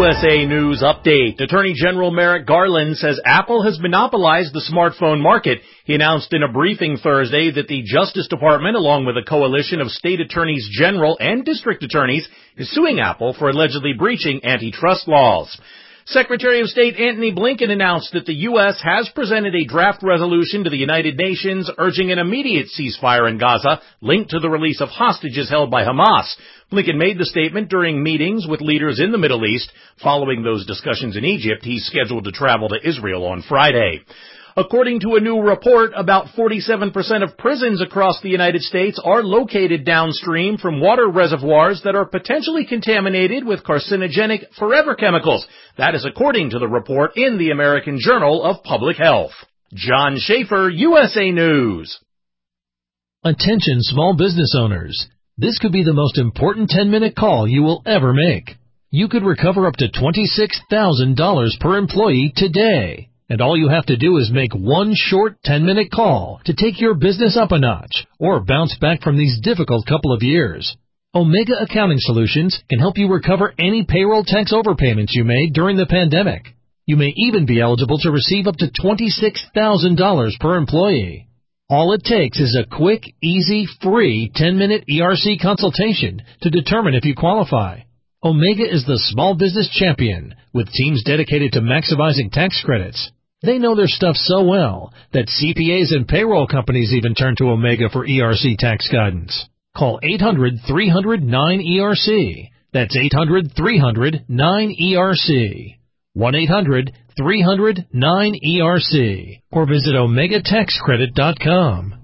USA News Update. Attorney General Merrick Garland says Apple has monopolized the smartphone market. He announced in a briefing Thursday that the Justice Department, along with a coalition of state attorneys general and district attorneys, is suing Apple for allegedly breaching antitrust laws. Secretary of State Antony Blinken announced that the U.S. has presented a draft resolution to the United Nations urging an immediate ceasefire in Gaza linked to the release of hostages held by Hamas. Blinken made the statement during meetings with leaders in the Middle East. Following those discussions in Egypt, he's scheduled to travel to Israel on Friday. According to a new report, about 47% of prisons across the United States are located downstream from water reservoirs that are potentially contaminated with carcinogenic forever chemicals. That is according to the report in the American Journal of Public Health. John Schaefer, USA News. Attention small business owners. This could be the most important 10-minute call you will ever make. You could recover up to $26,000 per employee today. And all you have to do is make one short 10-minute call to take your business up a notch or bounce back from these difficult couple of years. Omega Accounting Solutions can help you recover any payroll tax overpayments you made during the pandemic. You may even be eligible to receive up to $26,000 per employee. All it takes is a quick, easy, free 10-minute ERC consultation to determine if you qualify. Omega is the small business champion with teams dedicated to maximizing tax credits. They know their stuff so well that CPAs and payroll companies even turn to Omega for ERC tax guidance. Call 800-300-9ERC. That's 800-300-9ERC. 1-800-300-9ERC. Or visit OmegaTaxCredit.com.